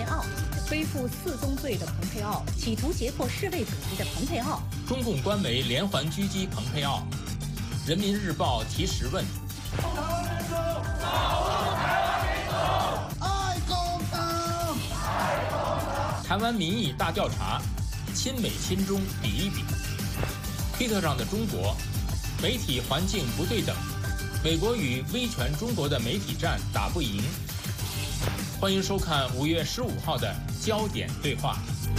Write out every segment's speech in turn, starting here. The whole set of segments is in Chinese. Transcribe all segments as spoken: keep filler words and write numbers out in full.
佩奥，背负四宗罪的蓬佩奥，企图胁迫世卫组织的蓬佩奥。 中共官媒连环狙击蓬佩奥，人民日报提实问。 保护台湾民主，保护台湾民主，爱共党，爱共党。 台湾民意大调查，亲美亲中比一比。推特上的中国，媒体环境不对等，美国与威权中国的媒体战打不赢。欢迎收看五月十五号的焦点对话。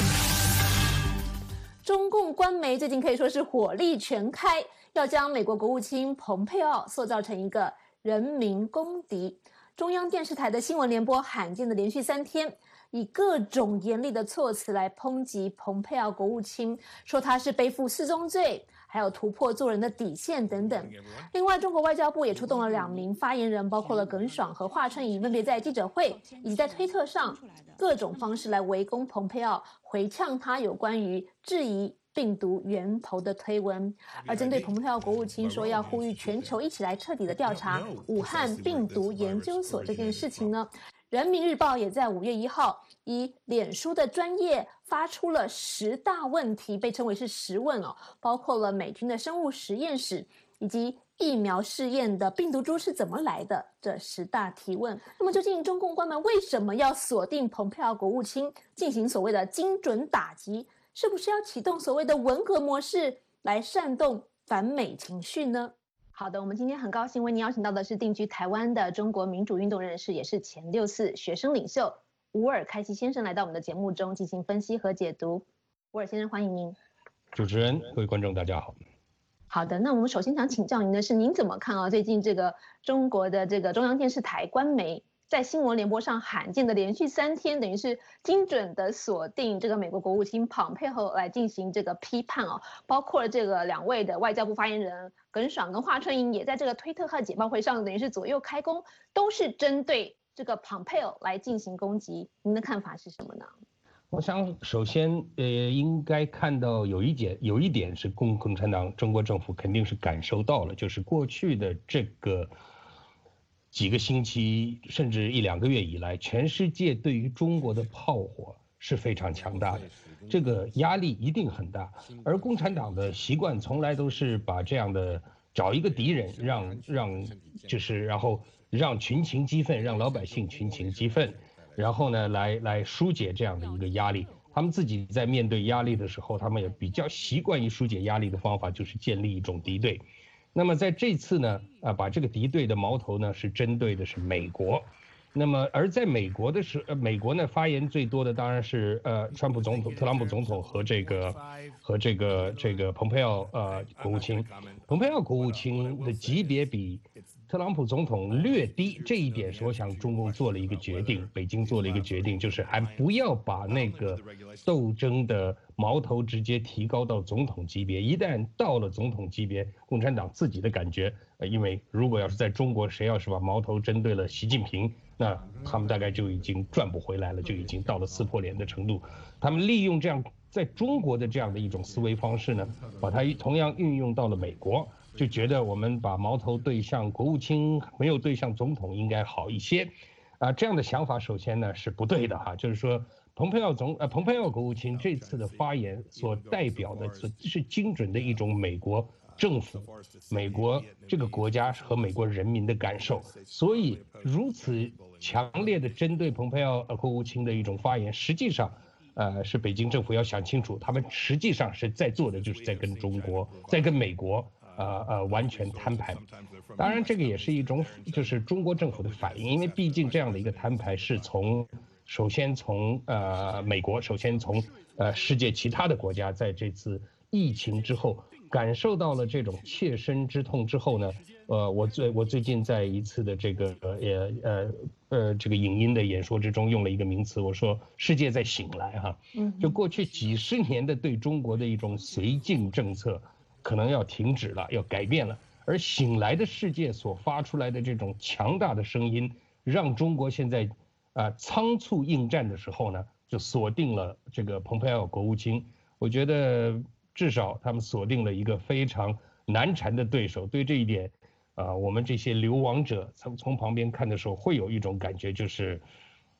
中共官媒最近可以说是火力全开，要将美国国务卿蓬佩奥塑造成一个人民公敌。中央电视台的新闻联播罕见的连续三天，以各种严厉的措辞来抨击蓬佩奥国务卿，说他是背负四宗罪，还有突破做人的底线等等。另外，中国外交部也出动了两名发言人，包括了耿爽和华春莹，分别在记者会以及在推特上各种方式来围攻蓬佩奥，回呛他有关于质疑病毒源头的推文。而针对蓬佩奥国务卿说要呼吁全球一起来彻底的调查武汉病毒研究所这件事情呢，人民日报也在五月一号以脸书的专页发出了十大问题，被称为是十问哦，包括了美军的生物实验室以及疫苗试验的病毒株是怎么来的这十大提问。那么究竟中共官媒为什么要锁定蓬佩奥国务卿进行所谓的精准打击？是不是要启动所谓的文革模式来煽动反美情绪呢？好的，我们今天很高兴为您邀请到的是定居台湾的中国民主运动人士，也是前六四学生领袖吴尔开西先生来到我们的节目中进行分析和解读。吴尔先生，欢迎您。 主持人，各位观众，大家好。 好的，那我们首先想请教您的是，您怎么看啊？最近这个中国的这个中央电视台官媒在新闻联播上罕见的连续三天，等于是精准的锁定这个美国国务卿蓬佩奥来进行这个批判哦，包括了这个两位的外交部发言人耿爽跟华春莹也在这个推特和简报会上，等于是左右开弓，都是针对这个蓬佩奥来进行攻击。您的看法是什么呢？ 我想首先呃应该看到有一点有一点是共共产党中国政府肯定是感受到了，就是过去的这个几个星期甚至一两个月以来，全世界对于中国的炮火是非常强大的，这个压力一定很大。而共产党的习惯从来都是把这样的找一个敌人，让让就是然后让群情激愤，让老百姓群情激愤，然后呢来来疏解这样的一个压力。他们自己在面对压力的时候，他们也比较习惯于疏解压力的方法就是建立一种敌对。那么在这次呢，啊，把这个敌对的矛头呢是针对的是美国，那么而在美国的时，呃，美国呢发言最多的当然是呃，川普总统、特朗普总统和这个和这个这个蓬佩奥呃国务卿，蓬佩奥国务卿的级别比特朗普总统略低，这一点是我想中共做了一个决定，北京做了一个决定，就是还不要把那个斗争的矛头直接提高到总统级别，一旦到了总统级别，共产党自己的感觉，呃，因为如果要是在中国，谁要是把矛头针对了习近平，那他们大概就已经转不回来了，就已经到了撕破脸的程度。他们利用这样在中国的这样的一种思维方式呢，把它同样运用到了美国，就觉得我们把矛头对向国务卿，没有对向总统应该好一些，啊，这样的想法首先呢是不对的哈，就是说。蓬佩奥总呃，蓬佩奥国务卿这次的发言所代表的是是精准的一种美国政府、美国这个国家和美国人民的感受，所以如此强烈的针对蓬佩奥国务卿的一种发言，实际上，呃，是北京政府要想清楚，他们实际上是在做的就是在跟中国、在跟美国。呃呃，完全摊牌，当然这个也是一种就是中国政府的反应，因为毕竟这样的一个摊牌是从首先从呃美国，首先从呃世界其他的国家在这次疫情之后感受到了这种切身之痛之后呢，呃，我最我最近在一次的这个呃呃呃这个影音的演说之中用了一个名词，我说世界在醒来哈，就过去几十年的对中国的一种绥靖政策。可能要停止了，要改变了。而醒来的世界所发出来的这种强大的声音，让中国现在，啊、呃、仓促应战的时候呢，就锁定了这个蓬佩奥国务卿。我觉得至少他们锁定了一个非常难缠的对手。对这一点，啊、呃，我们这些流亡者从从旁边看的时候，会有一种感觉，就是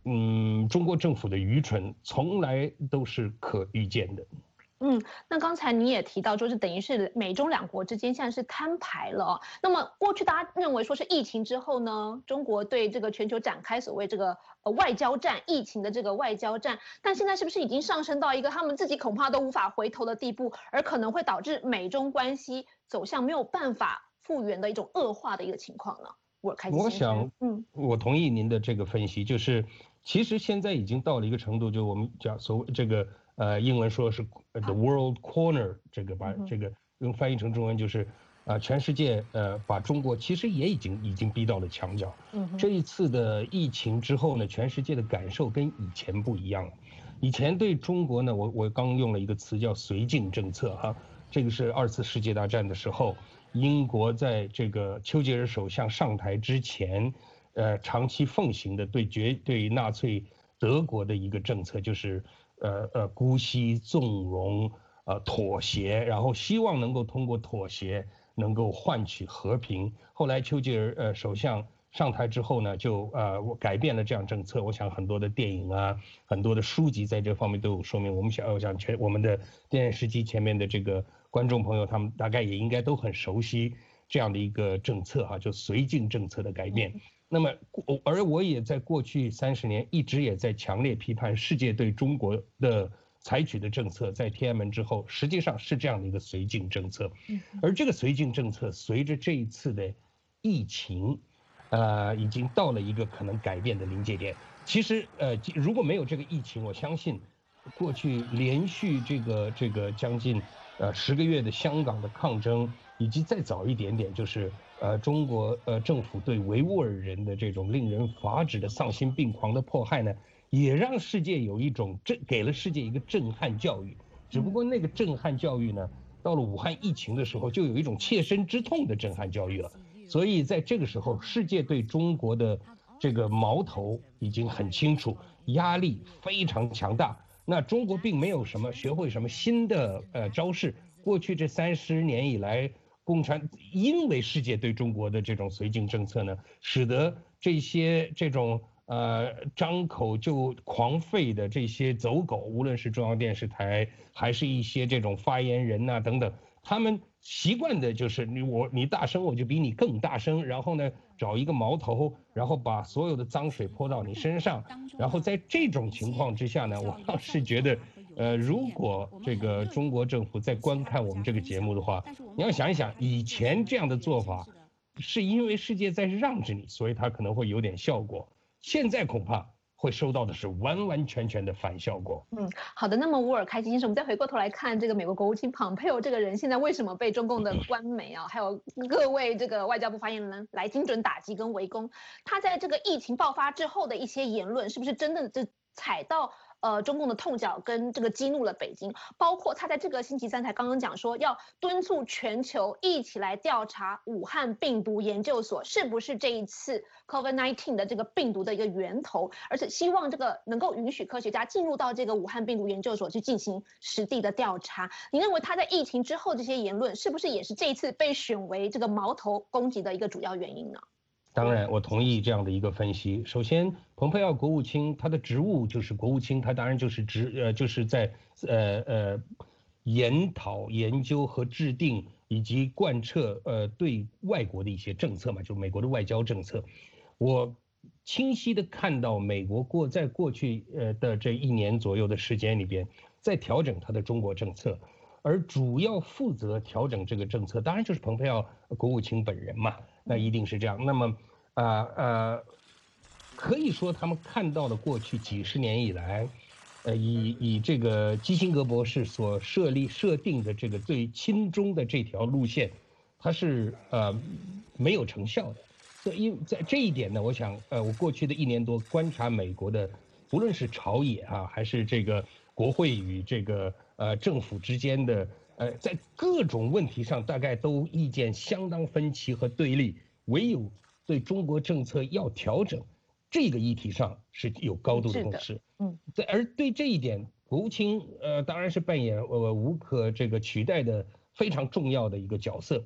嗯，中国政府的愚蠢从来都是可预见的。 嗯，那刚才你也提到，说是等于是美中两国之间现在是摊牌了哦。那么过去大家认为说是疫情之后呢，中国对这个全球展开所谓这个呃外交战，疫情的这个外交战，但现在是不是已经上升到一个他们自己恐怕都无法回头的地步，而可能会导致美中关系走向没有办法复原的一种恶化的一个情况呢？我开始， 我想， 嗯， 我同意您的这个分析，就是其实现在已经到了一个程度，就我们讲所谓这个。呃，英文说是 the world corner， 这个把这个用翻译成中文就是，啊，全世界呃把中国其实也已经已经逼到了墙角。这一次的疫情之后呢，全世界的感受跟以前不一样了。以前对中国呢，我我刚用了一个词叫绥靖政策哈，这个是二次世界大战的时候，英国在这个丘吉尔首相上台之前，呃，长期奉行的对绝对纳粹德国的一个政策就是。呃呃，姑息纵容，呃妥协，然后希望能够通过妥协能够换取和平。后来丘吉尔呃首相上台之后呢，就呃改变了这样政策。我想很多的电影啊，很多的书籍在这方面都有说明。我们想，我想全我们的电视机前面的这个观众朋友，他们大概也应该都很熟悉这样的一个政策哈，就绥靖政策的改变。那么，而我也在过去三十年一直也在强烈批判世界对中国的采取的政策，在天安门之后，实际上是这样的一个绥靖政策。而这个绥靖政策随着这一次的疫情，呃，已经到了一个可能改变的临界点。其实，呃，如果没有这个疫情，我相信，过去连续这个这个将近呃十个月的香港的抗争，以及再早一点点就是。呃，中国呃政府对维吾尔人的这种令人发指的丧心病狂的迫害呢，也让世界有一种震，给了世界一个震撼教育。只不过那个震撼教育呢，到了武汉疫情的时候，就有一种切身之痛的震撼教育了。所以在这个时候，世界对中国的这个矛头已经很清楚，压力非常强大。那中国并没有什么学会什么新的呃招式，过去这三十年以来。共产因为世界对中国的这种绥靖政策呢，使得这些这种呃张口就狂吠的这些走狗，无论是中央电视台还是一些这种发言人呐、啊、等等，他们习惯的就是你我你大声我就比你更大声，然后呢找一个矛头，然后把所有的脏水泼到你身上，然后在这种情况之下呢，我倒是觉得。呃，如果这个中国政府在观看我们这个节目的话，你要想一想，以前这样的做法，是因为世界在让着你，所以它可能会有点效果。现在恐怕会收到的是完完全全的反效果。 嗯，好的。那么乌尔开基先生，我们再回过头来看这个美国国务卿蓬佩奥这个人，现在为什么被中共的官媒啊，还有各位这个外交部发言人来精准打击跟围攻？他在这个疫情爆发之后的一些言论，是不是真的就踩到？呃，中共的痛脚跟这个激怒了北京，包括他在这个星期三才刚刚讲说，要敦促全球一起来调查武汉病毒研究所是不是这一次 COVID 十九 的这个病毒的一个源头，而且希望这个能够允许科学家进入到这个武汉病毒研究所去进行实地的调查。你认为他在疫情之后这些言论，是不是也是这一次被选为这个矛头攻击的一个主要原因呢？ 当然，我同意这样的一个分析。首先，蓬佩奥国务卿他的职务就是国务卿，他当然就是职呃就是在呃呃研讨、研究和制定以及贯彻呃对外国的一些政策嘛，就是美国的外交政策。我清晰的看到美国过在过去呃的这一年左右的时间里边，在调整他的中国政策，而主要负责调整这个政策，当然就是蓬佩奥国务卿本人嘛。那一定是这样。那么，呃呃，可以说他们看到了过去几十年以来，呃，以以这个基辛格博士所设立设定的这个最亲中的这条路线，它是呃没有成效的。所以，因在这一点呢，我想，呃，我过去的一年多观察美国的，无论是朝野啊，还是这个国会与这个呃政府之间的。呃，在各种问题上大概都意见相当分歧和对立，唯有对中国政策要调整这个议题上是有高度的共识。嗯，在而对这一点，国务卿呃当然是扮演呃无可这个取代的非常重要的一个角色，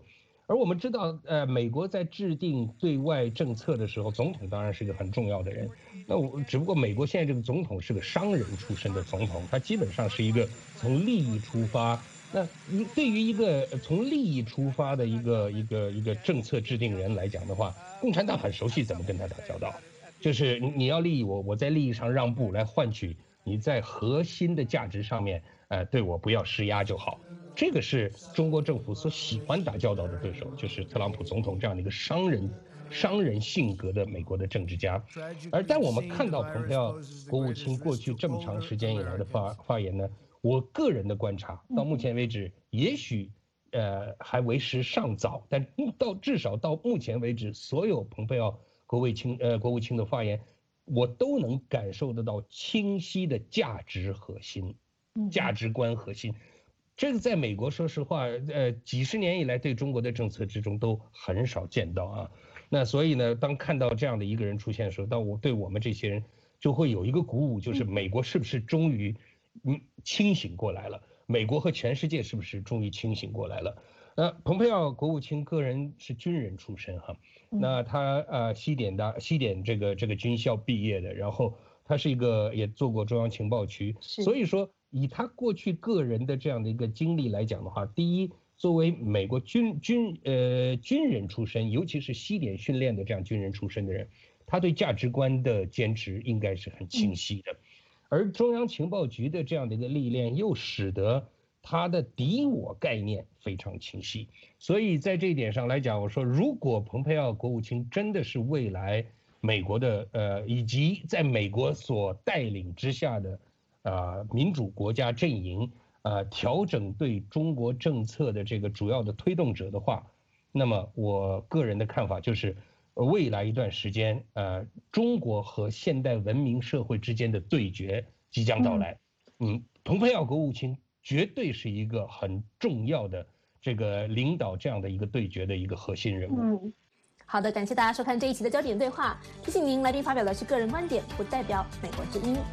而我们知道，呃，美国在制定对外政策的时候，总统当然是一个很重要的人。那我只不过美国现在这个总统是个商人出身的总统，他基本上是一个从利益出发。那一对于一个从利益出发的一个一个一个政策制定人来讲的话，共产党很熟悉怎么跟他打交道，就是你要利益我，我在利益上让步来换取你在核心的价值上面，呃，对我不要施压就好。这个是中国政府所喜欢打交道的对手，就是特朗普总统这样的一个商人、商人性格的美国的政治家。而但我们看到蓬佩奥国务卿过去这么长时间以来的发发言呢，我个人的观察到目前为止，也许呃还为时尚早，但到至少到目前为止，所有蓬佩奥国务卿呃国务卿的发言，我都能感受得到清晰的价值核心、价值观核心。这个在美国，说实话，呃，几十年以来对中国的政策之中都很少见到啊。那所以呢，当看到这样的一个人出现的时候，当我对我们这些人就会有一个鼓舞，就是美国是不是终于嗯清醒过来了？美国和全世界是不是终于清醒过来了？呃，蓬佩奥国务卿个人是军人出身哈，那他呃西点大西点这个这个军校毕业的，然后他是一个也做过中央情报局，所以说。以他过去个人的这样的一个经历来讲的话，第一，作为美国军军呃军人出身，尤其是西点训练的这样军人出身的人，他对价值观的坚持应该是很清晰的。而中央情报局的这样的一个历练，又使得他的敌我概念非常清晰。所以在这一点上来讲，我说，如果蓬佩奥国务卿真的是未来美国的呃以及在美国所带领之下的。呃，民主国家阵营呃调整对中国政策的这个主要的推动者的话，那么我个人的看法就是，未来一段时间，呃，中国和现代文明社会之间的对决即将到来。嗯，蓬佩奥国务卿绝对是一个很重要的这个领导这样的一个对决的一个核心人物。 嗯，好的，感谢大家收看这一期的焦点对话。提醒您，来宾发表的是个人观点，不代表美国之音。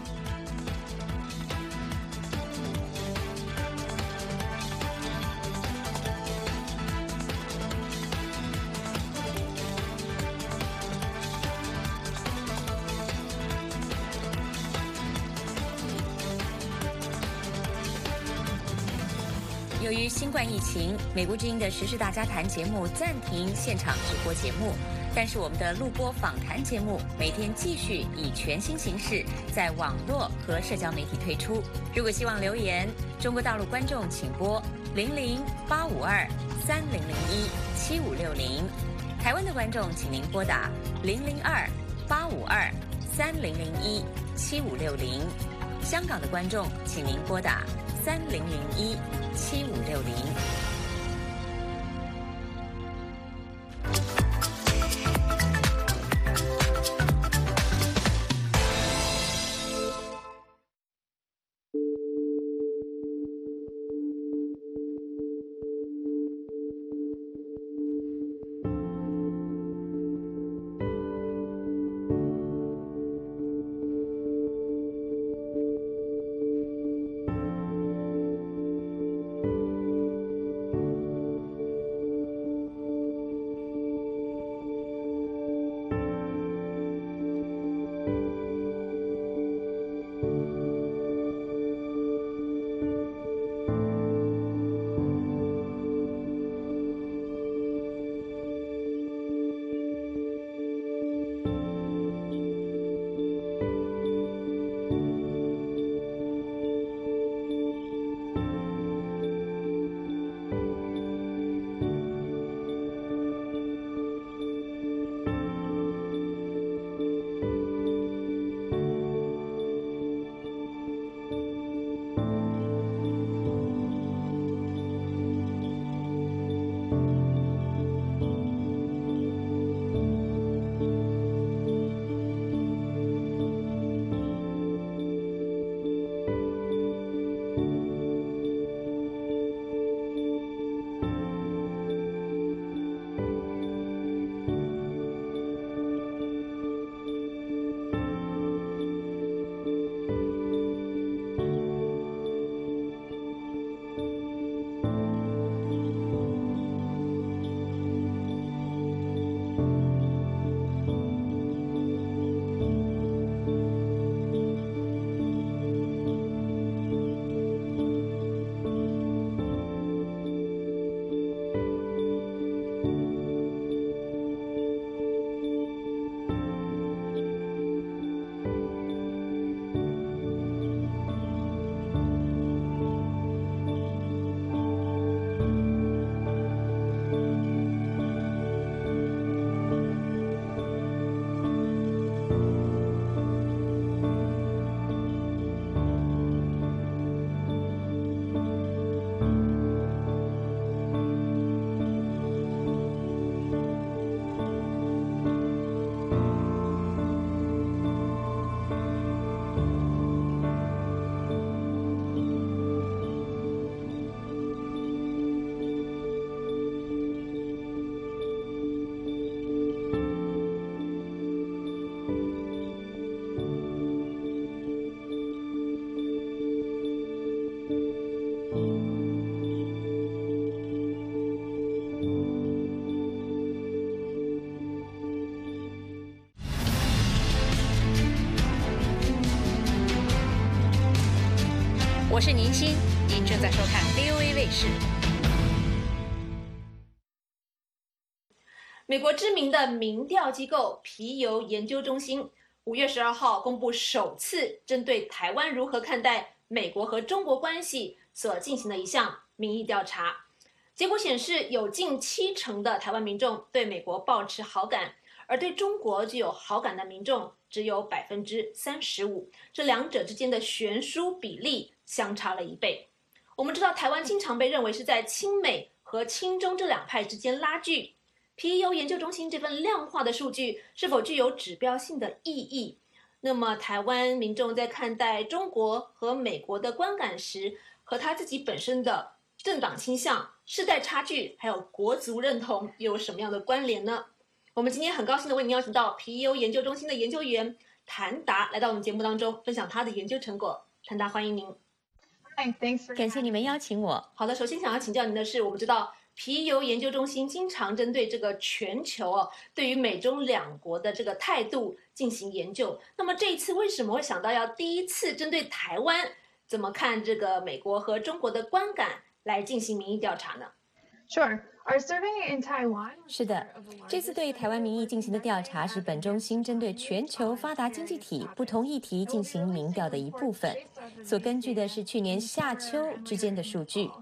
由于新冠疫情，美国之音的时事大家谈节目暂停现场直播节目，但是我们的录播访谈节目每天继续以全新形式在网络和社交媒体推出。如果希望留言，中国大陆观众请拨零零八五二三零零一七五六零，台湾的观众请您拨打零零二八五二三零零一七五六零，香港的观众请您拨打三零零一七五六零。 我是宁欣，您正在收看 V O A 卫视。 美国知名的民调机构皮尤研究中心五月十二号公布首次针对台湾如何看待美国和中国关系所进行的一项民意调查。结果显示，有近七成的台湾民众对美国抱持好感，而对中国具有好感的民众只有百分之三十五，这两者之间的悬殊比例相差了一倍。我们知道，台湾经常被认为是在亲美和亲中这两派之间拉锯。皮尤研究中心这份量化的数据是否具有指标性的意义？那么，台湾民众在看待中国和美国的观感时，和他自己本身的政党倾向、世代差距，还有国族认同又有什么样的关联呢？我们今天很高兴的为您邀请到皮尤研究中心的研究员谭达来到我们节目当中，分享他的研究成果。谭达，欢迎您。 感谢你们邀请我。 好的，首先想要请教您的是，我们知道皮尤研究中心经常针对这个全球哦，对于美中两国的这个态度进行研究。那么这一次为什么会想到要第一次针对台湾怎么看这个美国和中国的观感来进行民意调查呢？ Sure. Our survey in Taiwan. 是的，这次对台湾民意进行的调查是本中心针对全球发达经济体不同议题进行民调的一部分，所根据的是去年夏秋之间的数据。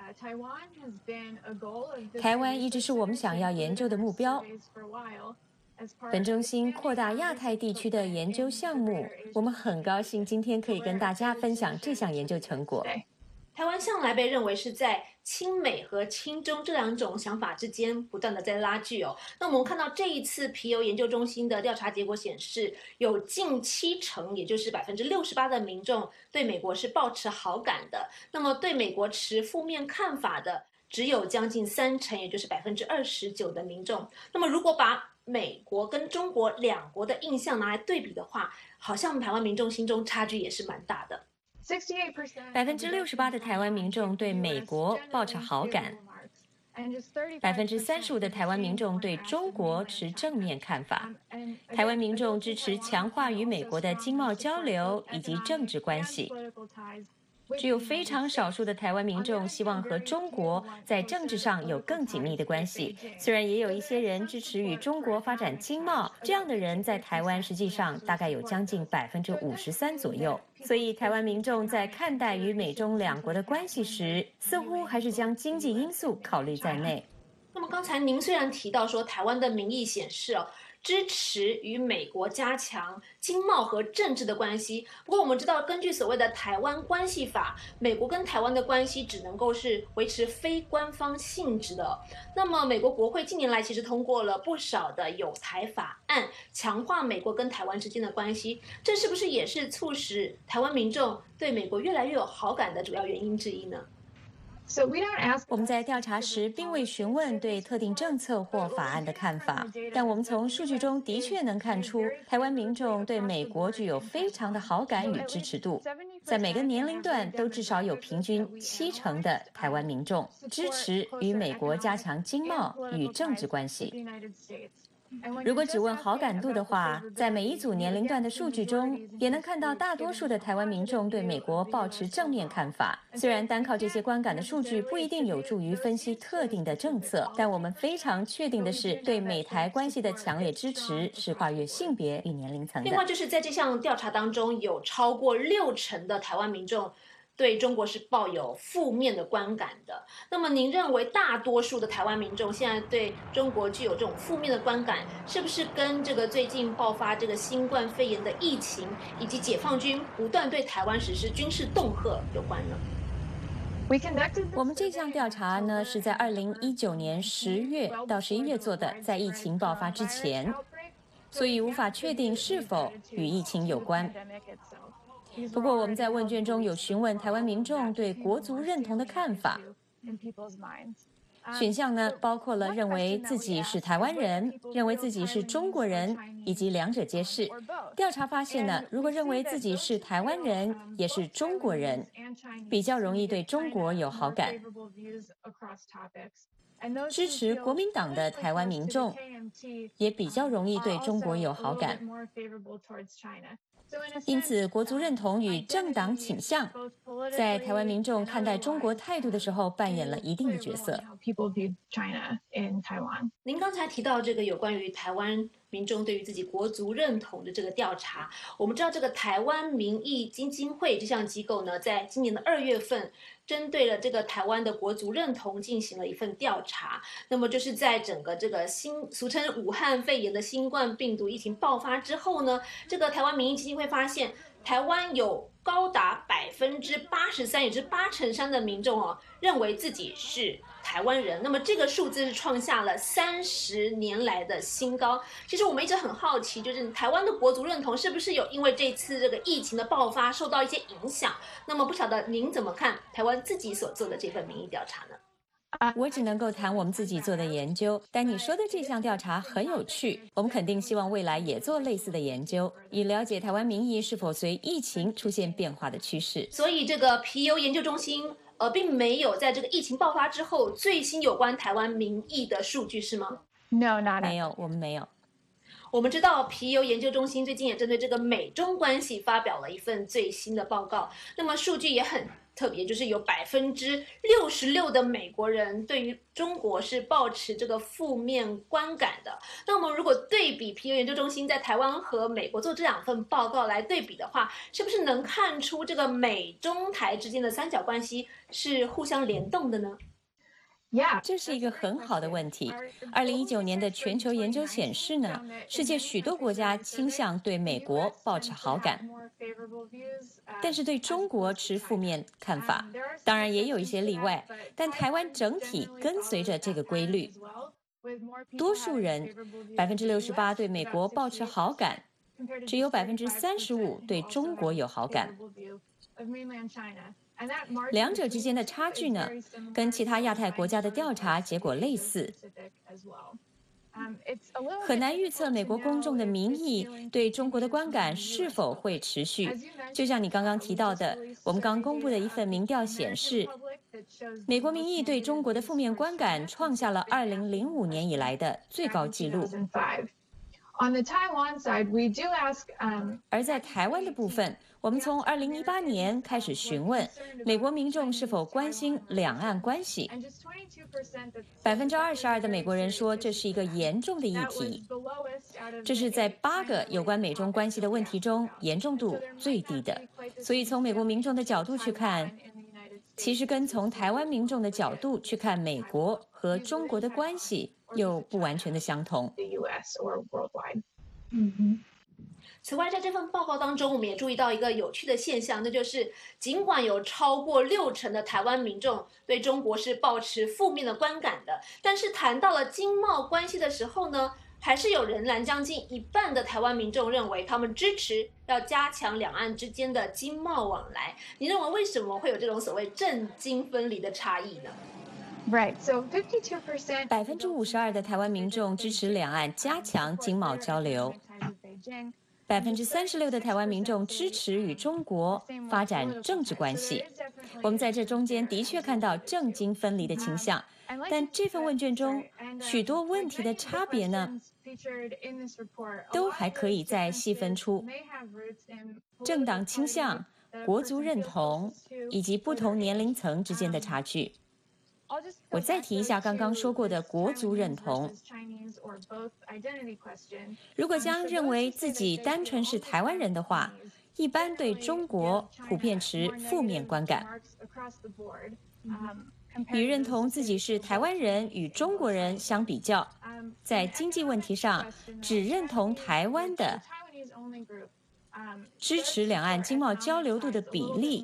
台湾一直是我们想要研究的目标。本中心扩大亚太地区的研究项目，我们很高兴今天可以跟大家分享这项研究成果。 台湾向来被认为是在亲美和亲中这两种想法之间不断的在拉锯哦。那我们看到这一次皮尤研究中心的调查结果显示，有近七成，也就是百分之六十八的民众对美国是抱持好感的。那么对美国持负面看法的只有将近三成，也就是百分之二十九的民众。那么如果把美国跟中国两国的印象拿来对比的话，好像台湾民众心中差距也是蛮大的。 百分之六十八的台湾民众对美国抱持好感，百分之三十五的台湾民众对中国持正面看法。台湾民众支持强化与美国的经贸交流以及政治关系。只有非常少数的台湾民众希望和中国在政治上有更紧密的关系，虽然也有一些人支持与中国发展经贸，这样的人在台湾实际上大概有将近百分之五十三左右。所以台湾民众在看待与美中两国的关系时，似乎还是将经济因素考虑在内。 那么刚才您虽然提到说台湾的民意显示哦，支持与美国加强经贸和政治的关系。不过我们知道，根据所谓的台湾关系法，美国跟台湾的关系只能够是维持非官方性质的。那么美国国会近年来其实通过了不少的友台法案，强化美国跟台湾之间的关系，这是不是也是促使台湾民众对美国越来越有好感的主要原因之一呢？ 我们在调查时并未询问对特定政策或法案的看法，但我们从数据中的确能看出，台湾民众对美国具有非常的好感与支持度。在每个年龄段都至少有平均七成的台湾民众支持与美国加强经贸与政治关系。如果只问好感度的话，在每一组年龄段的数据中，也能看到大多数的台湾民众对美国抱持正面看法。虽然单靠这些观感的数据不一定有助于分析特定的政策，但我们非常确定的是，对美台关系的强烈支持是跨越性别与年龄层的。 另外，就是在这项调查当中，有超过六成的台湾民众对中国是抱有负面的观感的。那么您认为大多数的台湾民众现在对中国具有这种负面的观感，是不是跟这个最近爆发这个新冠肺炎的疫情，以及解放军不断对台湾实施军事恫吓有关呢？ 我们这项调查呢，是在二零一九年十月到十一月做的，在疫情爆发之前，所以无法确定是否与疫情有关。不过，我们在问卷中有询问台湾民众对国族认同的看法。选项呢，包括了认为自己是台湾人、认为自己是中国人，以及两者皆是。调查发现呢，如果认为自己是台湾人，也是中国人，比较容易对中国有好感。 支持国民党的台湾民众也比较容易对中国有好感。因此，国族认同与政党倾向在台湾民众看待中国态度的时候扮演了一定的角色。 您刚才提到这个有关于台湾民众对于自己国族认同的这个调查，我们知道这个台湾民意基金会这项机构呢，在今年的二月份，针对了这个台湾的国族认同进行了一份调查。那么就是在整个这个新俗称武汉肺炎的新冠病毒疫情爆发之后呢，这个台湾民意基金会发现，台湾有高达百分之八十三，也就是八成三的民众哦，认为自己是台湾人。那么这个数字是创下了三十年来的新高。其实我们一直很好奇，就是台湾的国族认同是不是有因为这次这个疫情的爆发受到一些影响？那么不晓得您怎么看台湾自己所做的这份民意调查呢？ 我只能够谈我们自己做的研究，但你说的这项调查很有趣，我们肯定希望未来也做类似的研究，以了解台湾民意是否随疫情出现变化的趋势。 所以这个皮尤研究中心呃，并没有在这个疫情爆发之后最新有关台湾民意的数据是吗？ No, not 没有，我们没有。 我们知道皮尤研究中心最近也针对这个美中关系发表了一份最新的报告，那么数据也很特别，就是有百分之六十六的美国人对于中国是抱持这个负面观感的。那我们如果对比皮尤研究中心在台湾和美国做这两份报告来对比的话，是不是能看出这个美中台之间的三角关系是互相联动的呢？ 这是一个很好的问题。二零一九年的全球研究显示呢，世界许多国家倾向对美国抱持好感，但是对中国持负面看法。当然也有一些例外，但台湾整体跟随着这个规律。多数人百分之六十八对美国抱持好感，只有百分之三十五对中国有好感。两者之间的差距呢，跟其他亚太国家的调查结果类似。很难预测美国公众的民意对中国的观感是否会持续。就像你刚刚提到的，我们刚公布的一份民调显示，美国民意对中国的负面观感创下了二零零五年以来的最高纪录。而在台湾的部分，我们从二零一八年开始询问美国民众是否关心两岸关系，百分之二十二的美国人说这是一个严重的议题，这是在八个有关美中关系的问题中严重度最低的。所以从美国民众的角度去看，其实跟从台湾民众的角度去看美国和中国的关系又不完全的相同。 此外，在这份报告当中，我们也注意到一个有趣的现象，那就是尽管有超过六成的台湾民众对中国是抱持负面的观感的，但是谈到了经贸关系的时候呢，还是有仍然将近一半的台湾民众认为他们支持要加强两岸之间的经贸往来。你认为为什么会有这种所谓政经分离的差异呢？ Right, so fifty-two percent 百分之五十二的台湾民众支持两岸加强经贸交流，百分之三十六的台湾民众支持与中国发展政治关系。我们在这中间的确看到政经分离的倾向，但这份问卷中许多问题的差别呢，都还可以再细分出政党倾向、国族认同以及不同年龄层之间的差距。我再提一下刚刚说过的国族认同。如果将认为自己单纯是台湾人的话，一般对中国普遍持负面观感。与认同自己是台湾人与中国人相比较，在经济问题上只认同台湾的支持两岸经贸交流度的比例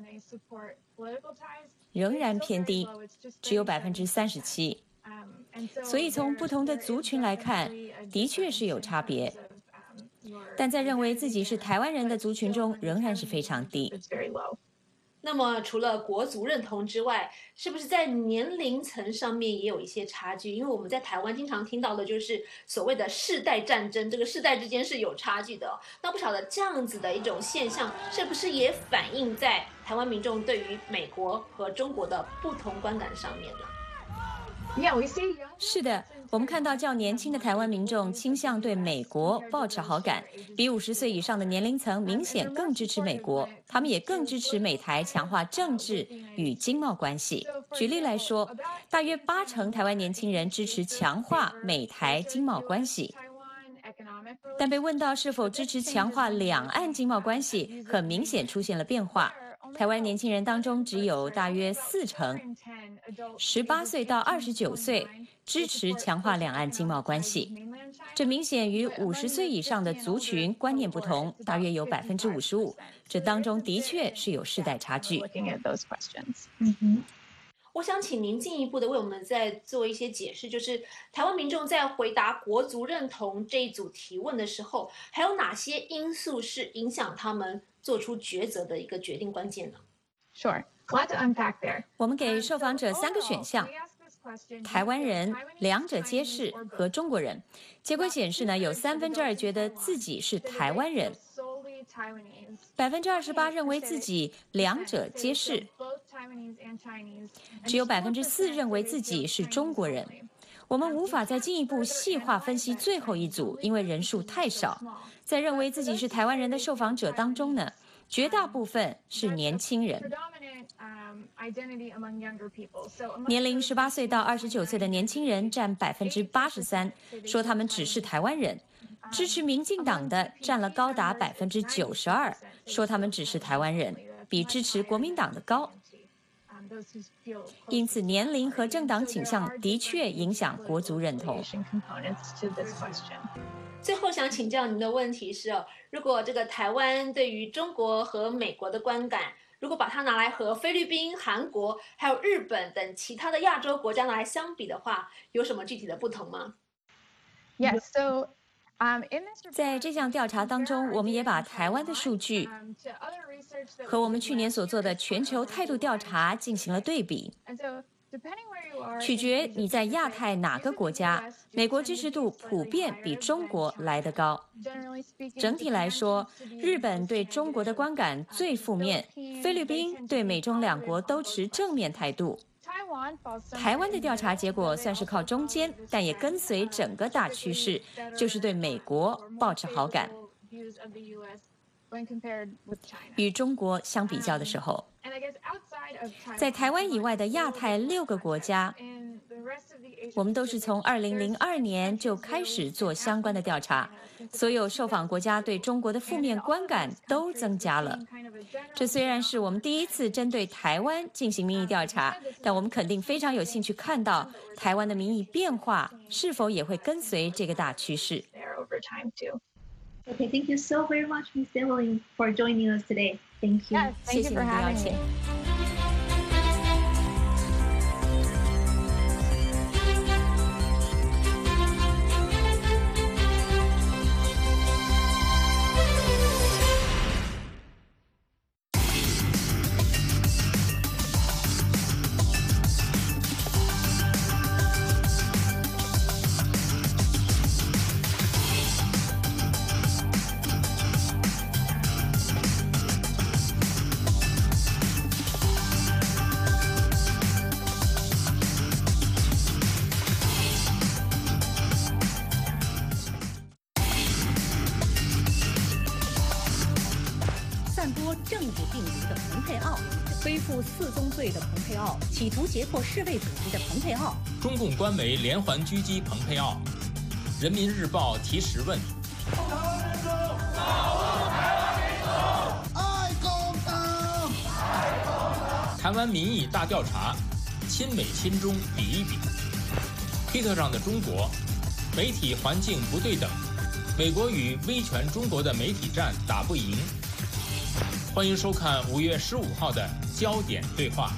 仍然偏低，只有百分之三十七。所以从不同的族群来看，的确是有差别，但在认为自己是台湾人的族群中，仍然是非常低。 那么除了国族认同之外，是不是在年龄层上面也有一些差距？因为我们在台湾经常听到的就是所谓的世代战争，这个世代之间是有差距的哦。那不晓得这样子的一种现象，是不是也反映在台湾民众对于美国和中国的不同观感上面呢？ Yeah, we see young 是的，我们看到较年轻的台湾民众倾向对美国抱持好感，比五十岁以上的年龄层明显更支持美国，他们也更支持美台强化政治与经贸关系。举例来说，大约八成台湾年轻人支持强化美台经贸关系。但被问到是否支持强化两岸经贸关系，很明显出现了变化。台湾年轻人当中只有大约四成，十八岁到二十九岁支持强化两岸经贸关系。这明显与五十岁以上的族群观念不同，大约有百分之五十五。这当中的确是有世代差距。 looking at those questions. 我想请您进一步的为我们再做一些解释，就是台湾民众在回答国族认同这一组提问的时候，还有哪些因素是影响他们做出抉择的一个决定关键呢？ Sure. A lot to unpack there. 我们给受访者三个选项：台湾人、两者皆是和中国人。结果显示呢，有三分之二觉得自己是台湾人，百分之二十八认为自己两者皆是，只有百分之四认为自己是中国人。我们无法再进一步细化分析最后一组，因为人数太少。在认为自己是台湾人的受访者当中呢，绝大部分是年轻人。年龄十八岁到二十九岁的年轻人占百分之八十三，说他们只是台湾人。支持民进党的占了高达百分之九十二，说他们只是台湾人，比支持国民党的高。因此，年龄和政党倾向的确影响国族认同。 最后想请教您的问题是哦，如果这个台湾对于中国和美国的观感，如果把它拿来和菲律宾、韩国还有日本等其他的亚洲国家拿来相比的话，有什么具体的不同吗？ Yes. So. 在这项调查当中，我们也把台湾的数据和我们去年所做的全球态度调查进行了对比。取决你在亚太哪个国家，美国支持度普遍比中国来得高。整体来说，日本对中国的观感最负面，菲律宾对美中两国都持正面态度。台湾的调查结果算是靠中间，但也跟随整个大趋势，就是对美国抱持好感。与中国相比较的时候，在台湾以外的亚太六个国家，我们都是从二零零二年就开始做相关的调查，所有受访国家对中国的负面观感都增加了。这虽然是我们第一次针对台湾进行民意调查，但我们肯定非常有兴趣看到台湾的民意变化是否也会跟随这个大趋势。 Okay, thank you so very much, Miz Evelyn, for joining us today. Thank you. Yes, thank you for having me. 散播政治病毒的蓬佩奥，背负四宗罪的蓬佩奥，企图胁迫世卫组织的蓬佩奥， 中共官媒连环狙击蓬佩奥，人民日报提实问。 台湾民主，保护台湾民主，爱共党，爱共党。 台湾民意大调查，亲美亲中比一比。推特上的中国，媒体环境不对等，美国与威权中国的媒体战打不赢。欢迎收看五月十五号的焦点对话。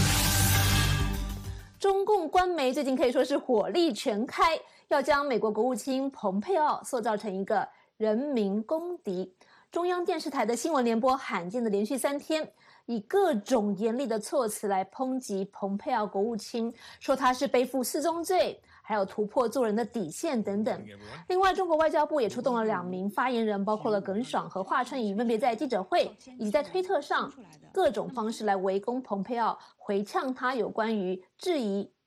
中共官媒最近可以说是火力全开，要将美国国务卿蓬佩奥塑造成一个人民公敌。中央电视台的新闻联播罕见的连续三天，以各种严厉的措辞来抨击蓬佩奥国务卿，说他是背负四宗罪，还有突破做人的底线等等。另外，中国外交部也出动了两名发言人，包括了耿爽和华春莹，分别在记者会以及在推特上各种方式来围攻蓬佩奥，回呛他有关于质疑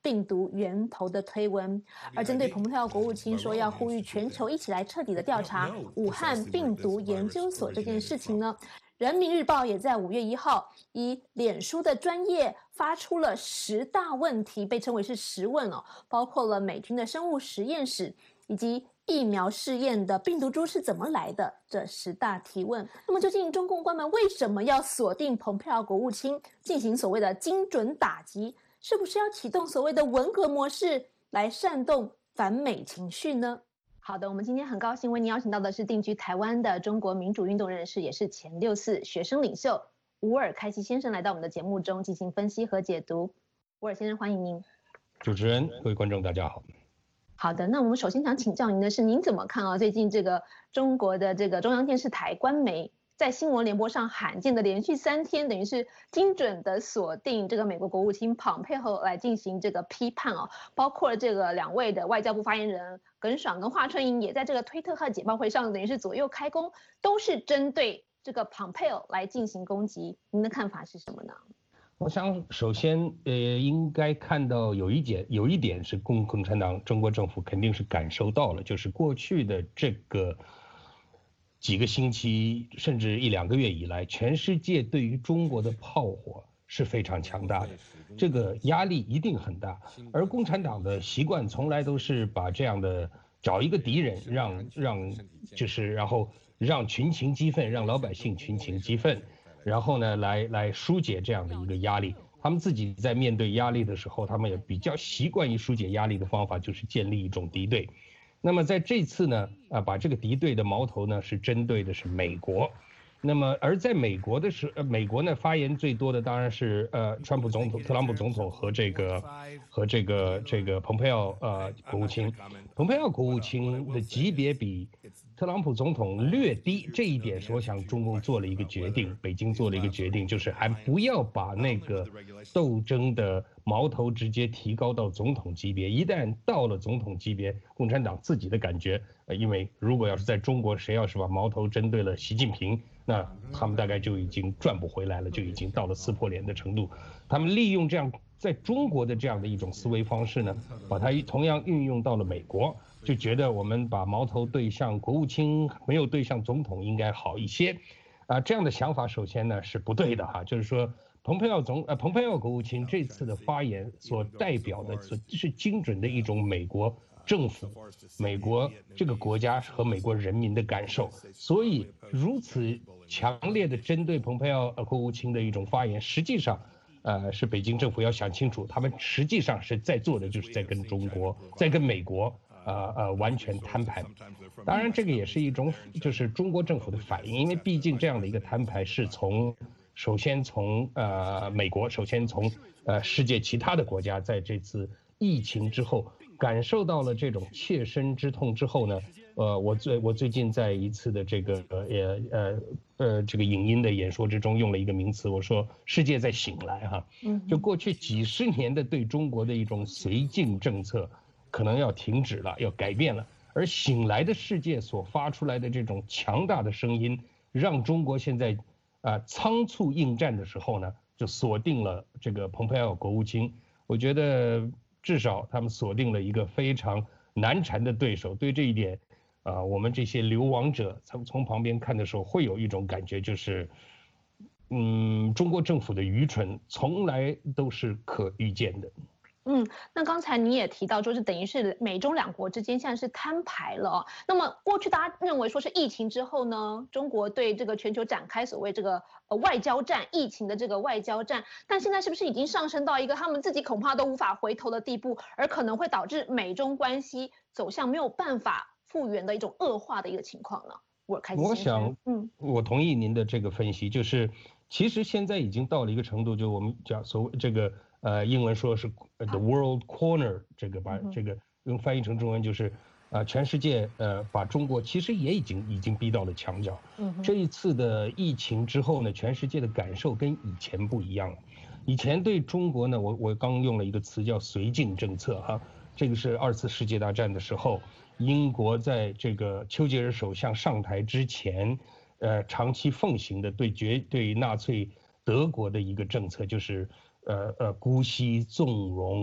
病毒源头的推文。而针对蓬佩奥国务卿说要呼吁全球一起来彻底的调查武汉病毒研究所这件事情呢，人民日报也在五月一号以脸书的专页发出了十大问题，被称为是十问哦，包括了美军的生物实验室以及疫苗试验的病毒株是怎么来的这十大提问。那么究竟中共官们为什么要锁定蓬佩奥国务卿进行所谓的精准打击？是不是要启动所谓的文革模式来煽动反美情绪呢？好的，我们今天很高兴为您邀请到的是定居台湾的中国民主运动人士，也是前六四学生领袖吴尔开西先生来到我们的节目中进行分析和解读。吴尔先生，欢迎您。 主持人，各位观众，大家好。 好的，那我们首先想请教您的是，您怎么看啊？最近这个中国的这个中央电视台官媒在新闻联播上罕见的连续三天，等于是精准的锁定这个美国国务卿蓬佩奥来进行这个批判哦，包括了这个两位的外交部发言人耿爽跟华春莹也在这个推特和简报会上，等于是左右开弓，都是针对这个蓬佩奥来进行攻击。您的看法是什么呢？ 我想首先呃应该看到有一点有一点是共共产党中国政府肯定是感受到了，就是过去的这个几个星期甚至一两个月以来，全世界对于中国的炮火是非常强大的，这个压力一定很大。而共产党的习惯从来都是把这样的找一个敌人，让让就是然后让群情激愤，让老百姓群情激愤。然后呢，来来疏解这样的一个压力。他们自己在面对压力的时候，他们也比较习惯于疏解压力的方法，就是建立一种敌对。那么在这次呢，啊，把这个敌对的矛头呢，是针对的是美国。那么而在美国的时，呃，美国呢发言最多的当然是呃，川普总统、特朗普总统和这个和这个这个蓬佩奥呃国务卿。蓬佩奥国务卿的级别比特朗普总统略低，这一点是我想中共做了一个决定，北京做了一个决定，就是还不要把那个斗争的矛头直接提高到总统级别。一旦到了总统级别，共产党自己的感觉，呃，因为如果要是在中国，谁要是把矛头针对了习近平，那他们大概就已经转不回来了，就已经到了撕破脸的程度。他们利用这样在中国的这样的一种思维方式呢，把它同样运用到了美国。就觉得我们把矛头对向国务卿，没有对向总统应该好一些，啊，这样的想法首先呢是不对的哈，就是说蓬佩奥总呃蓬佩奥国务卿这次的发言所代表的是精准的一种美国政府、美国这个国家和美国人民的感受，所以如此强烈的针对蓬佩奥国务卿的一种发言，实际上。呃，是北京政府要想清楚，他们实际上是在做的，就是在跟中国，在跟美国，呃呃，完全摊牌。当然，这个也是一种，就是中国政府的反应，因为毕竟这样的一个摊牌是从，首先从呃美国，首先从呃世界其他的国家，在这次疫情之后，感受到了这种切身之痛之后呢。呃，我最我最近在一次的这个呃呃呃这个影音的演说之中用了一个名词，我说世界在醒来哈，就过去几十年的对中国的一种绥靖政策，可能要停止了，要改变了，而醒来的世界所发出来的这种强大的声音，让中国现在啊、呃、仓促应战的时候呢，就锁定了这个蓬佩奥国务卿，我觉得至少他们锁定了一个非常难缠的对手，对这一点。啊、呃，我们这些流亡者从从旁边看的时候，会有一种感觉，就是，嗯，中国政府的愚蠢从来都是可预见的。 嗯，那刚才你也提到，说是等于是美中两国之间现在是摊牌了哦。那么过去大家认为说是疫情之后呢，中国对这个全球展开所谓这个呃外交战，疫情的这个外交战，但现在是不是已经上升到一个他们自己恐怕都无法回头的地步，而可能会导致美中关系走向没有办法复原的一种恶化的一个情况呢？我开始， 我想， 嗯， 我同意您的这个分析，就是其实现在已经到了一个程度，就我们讲所谓这个呃英文说是 the world corner， 这个把这个用翻译成中文就是啊、呃、全世界呃把中国其实也已经已经逼到了墙角。嗯，这一次的疫情之后呢，全世界的感受跟以前不一样了。以前对中国呢，我我刚用了一个词叫绥靖政策哈，这个是二次世界大战的时候。英国在这个丘吉尔首相上台之前，呃，长期奉行的对绝对纳粹德国的一个政策，就是呃呃姑息纵容，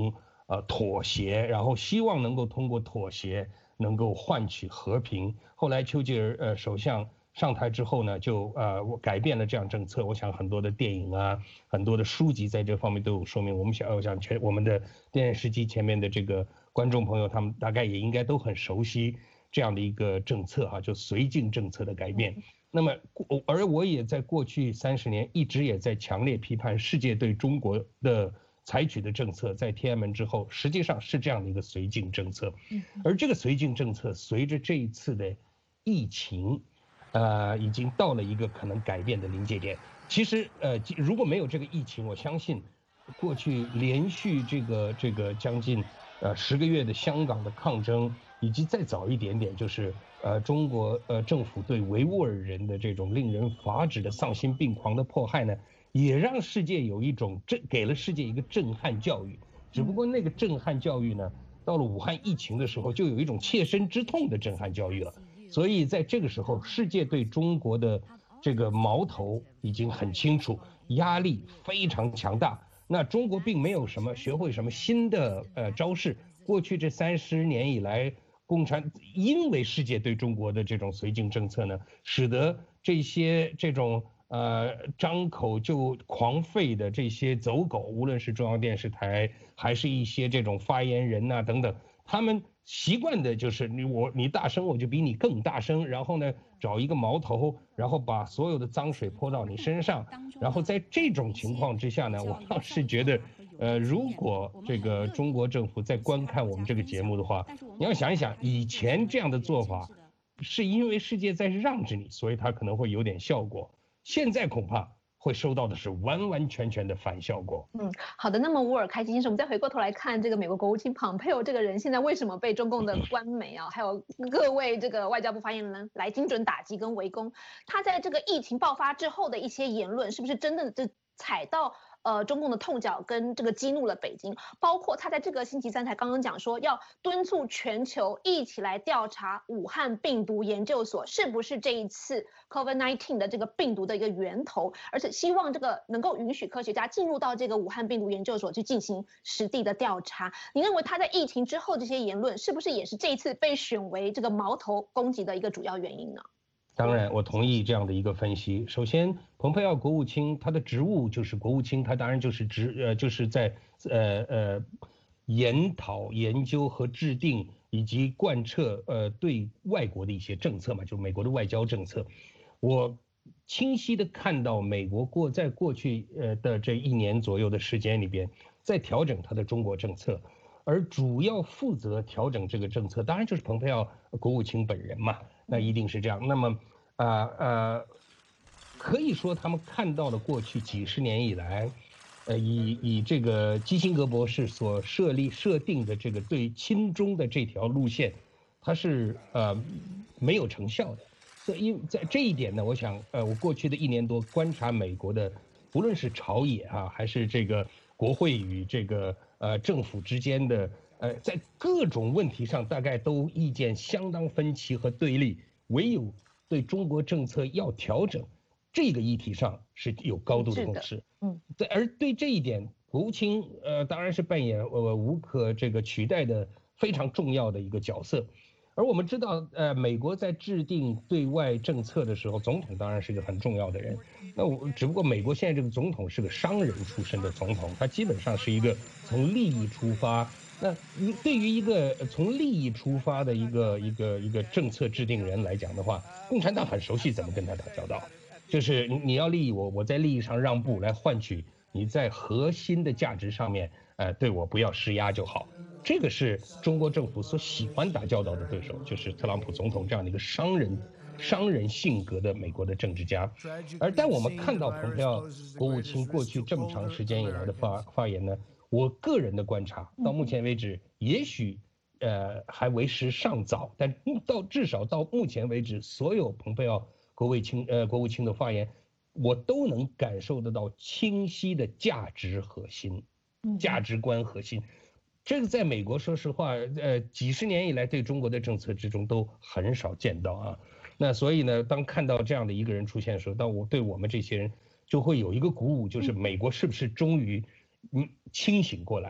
呃妥协，然后希望能够通过妥协能够换取和平。后来丘吉尔呃首相上台之后呢，就呃我改变了这样政策。我想很多的电影啊，很多的书籍在这方面都有说明。我们想，我想全我们的电视机前面的这个观众朋友，他们大概也应该都很熟悉这样的一个政策哈，就绥靖政策的改变。那么，而我也在过去三十年一直也在强烈批判世界对中国的采取的政策，在天安门之后，实际上是这样的一个绥靖政策。而这个绥靖政策随着这一次的疫情，呃，已经到了一个可能改变的临界点。其实，呃，如果没有这个疫情，我相信，过去连续这个这个将近呃十个月的香港的抗争，以及再早一点点，就是呃中国呃政府对维吾尔人的这种令人发指的丧心病狂的迫害呢，也让世界有一种震，给了世界一个震撼教育。只不过那个震撼教育呢，到了武汉疫情的时候，就有一种切身之痛的震撼教育了。所以在这个时候，世界对中国的这个矛头已经很清楚，压力非常强大。那中国并没有什么学会什么新的呃招式。过去这三十年以来，共产因为世界对中国的这种绥靖政策呢，使得这些这种呃张口就狂吠的这些走狗，无论是中央电视台还是一些这种发言人呐、啊、等等，他们习惯的就是你我你大声我就比你更大声，然后呢找一个矛头，然后把所有的脏水泼到你身上，然后在这种情况之下呢，我倒是觉得，呃，如果这个中国政府在观看我们这个节目的话，你要想一想，以前这样的做法，是因为世界在让着你，所以它可能会有点效果，现在恐怕会收到的是完完全全的反效果。 嗯，好的。那么乌尔开基先生，我们再回过头来看这个美国国务卿蓬佩奥这个人，现在为什么被中共的官媒啊，还有各位这个外交部发言人来精准打击跟围攻？他在这个疫情爆发之后的一些言论，是不是真的就踩到呃中共的痛脚，跟这个激怒了北京？包括他在这个星期三才刚刚讲说，要敦促全球一起来调查武汉病毒研究所是不是这一次 COVID 十九 的这个病毒的一个源头，而且希望这个能够允许科学家进入到这个武汉病毒研究所去进行实地的调查。你认为他在疫情之后这些言论，是不是也是这一次被选为这个矛头攻击的一个主要原因呢？ 当然，我同意这样的一个分析。首先，蓬佩奥国务卿他的职务就是国务卿，他当然就是职呃就是在呃呃研讨、研究和制定以及贯彻呃对外国的一些政策嘛，就是美国的外交政策。我清晰的看到美国过在过去呃的这一年左右的时间里边，在调整他的中国政策，而主要负责调整这个政策，当然就是蓬佩奥国务卿本人嘛。那一定是这样。那么，呃呃，可以说他们看到了过去几十年以来，呃，以以这个基辛格博士所设立设定的这个对亲中的这条路线，它是呃没有成效的。所以，因在这一点呢，我想，呃，我过去的一年多观察美国的，无论是朝野啊，还是这个国会与这个呃政府之间的。呃，在各种问题上大概都意见相当分歧和对立，唯有对中国政策要调整这个议题上是有高度的共识。嗯，对，而对这一点，国务卿呃当然是扮演呃无可这个取代的非常重要的一个角色。而我们知道，呃，美国在制定对外政策的时候，总统当然是一个很重要的人。那我只不过美国现在这个总统是个商人出身的总统，他基本上是一个从利益出发。那对于一个从利益出发的一个一个一个政策制定人来讲的话，共产党很熟悉怎么跟他打交道，就是你要利益我，我在利益上让步来换取你在核心的价值上面，呃，对我不要施压就好。这个是中国政府所喜欢打交道的对手，就是特朗普总统这样的一个商人。商人性格的美国的政治家，而但我们看到蓬佩奥国务卿过去这么长时间以来的发发言呢，我个人的观察到目前为止，也许呃还为时尚早，但到至少到目前为止，所有蓬佩奥国务卿呃国务卿的发言，我都能感受得到清晰的价值核心、价值观核心。这个在美国，说实话，呃，几十年以来对中国的政策之中都很少见到啊。那所以呢，当看到这样的一个人出现的时候，当我对我们这些人就会有一个鼓舞，就是美国是不是终于嗯清醒过来了？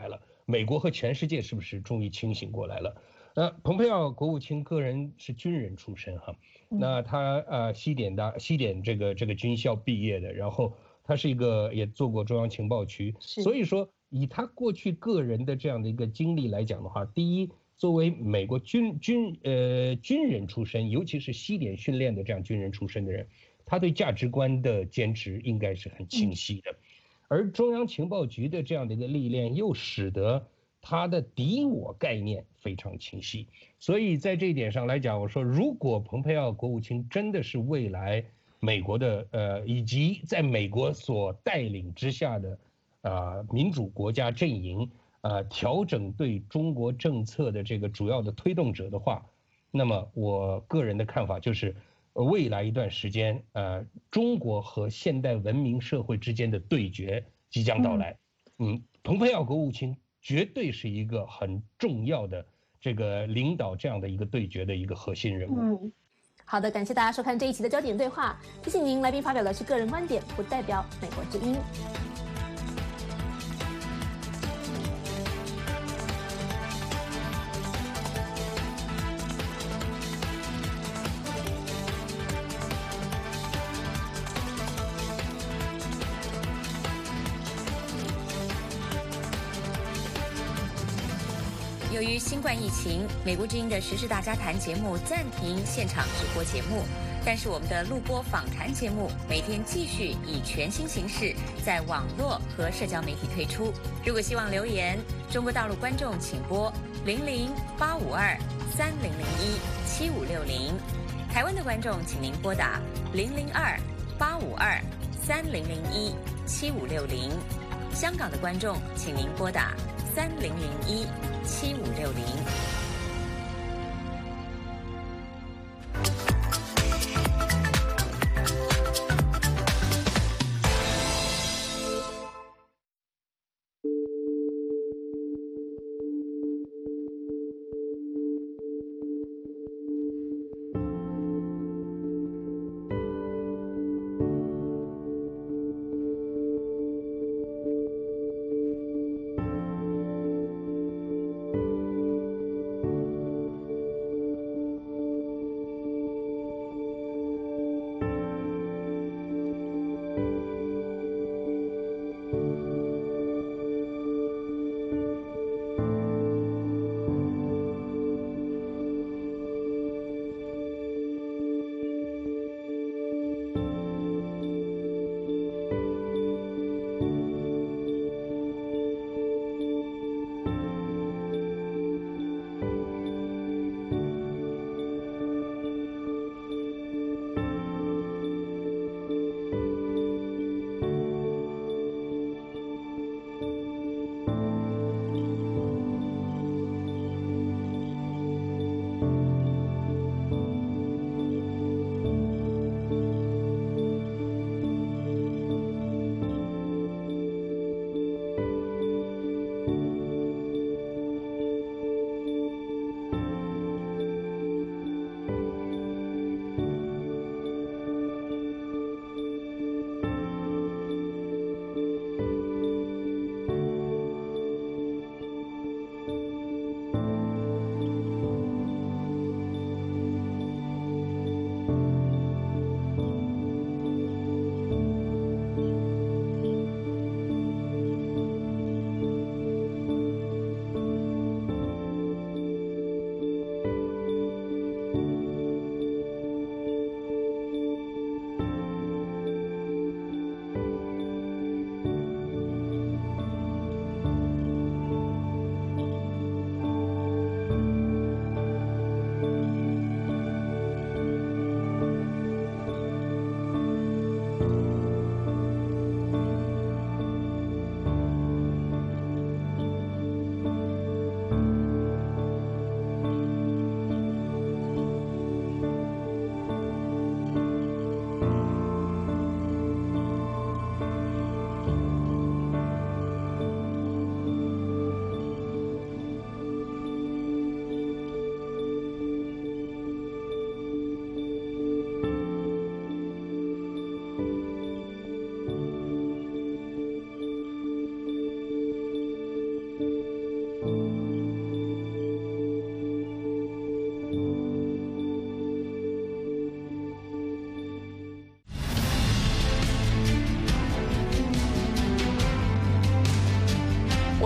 美国和全世界是不是终于清醒过来了？那蓬佩奥国务卿个人是军人出身哈，那他呃西点大西点这个这个军校毕业的，然后他是一个也做过中央情报局，所以说以他过去个人的这样的一个经历来讲的话，第一，作为美国军军呃军人出身，尤其是西点训练的这样军人出身的人，他对价值观的坚持应该是很清晰的，而中央情报局的这样的一个历练，又使得他的敌我概念非常清晰，所以在这一点上来讲，我说如果蓬佩奥国务卿真的是未来美国的呃以及在美国所带领之下的呃民主国家阵营呃调整对中国政策的这个主要的推动者的话，那么我个人的看法就是，未来一段时间呃中国和现代文明社会之间的对决即将到来，嗯，蓬佩奥国务卿绝对是一个很重要的这个领导这样的一个对决的一个核心人物。 嗯，好的，感谢大家收看这一期的焦点对话。提醒您，来宾发表的是个人观点，不代表美国之音。 由于新冠疫情，美国之音的时事大家谈节目暂停现场直播节目，但是我们的录播访谈节目每天继续以全新形式在网络和社交媒体推出。如果希望留言，中国大陆观众请拨零零八五二三零零一七五六零，台湾的观众请您拨打零零二八五二三零零一七五六零，香港的观众请您拨打三零零一七五六零。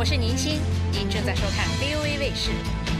我是宁欣，您正在收看 V O A 卫视。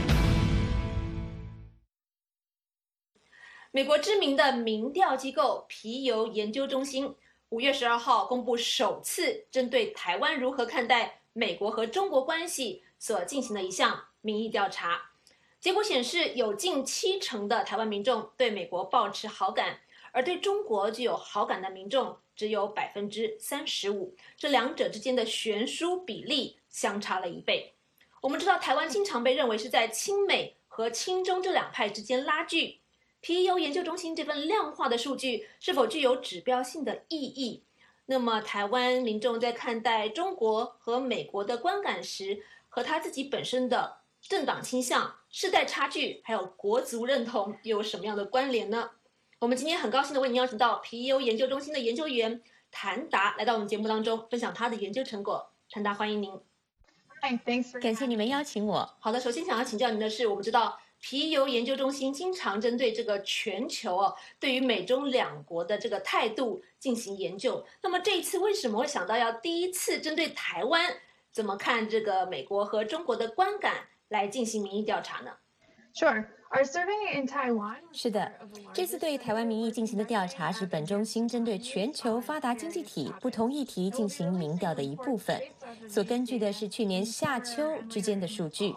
美国知名的民调机构皮尤研究中心五月十二号公布首次针对台湾如何看待美国和中国关系所进行的一项民意调查。结果显示，有近七成的台湾民众对美国抱持好感，而对中国具有好感的民众只有百分之三十五，这两者之间的悬殊比例相差了一倍。我们知道，台湾经常被认为是在亲美和亲中这两派之间拉锯。皮尤研究中心这份量化的数据是否具有指标性的意义？那么，台湾民众在看待中国和美国的观感时，和他自己本身的政党倾向、世代差距，还有国族认同有什么样的关联呢？我们今天很高兴的为您邀请到皮尤研究中心的研究员谭达来到我们节目当中，分享他的研究成果。谭达，欢迎您。 Hi, thanks for 感谢你们邀请我。 好的，首先想要请教您的是，我们知道皮尤研究中心经常针对这个全球哦，对于美中两国的这个态度进行研究。那么这一次为什么会想到要第一次针对台湾怎么看这个美国和中国的观感来进行民意调查呢？ Sure. Our survey in Taiwan. 是的，这次对台湾民意进行的调查是本中心针对全球发达经济体不同议题进行民调的一部分，所根据的是去年夏秋之间的数据。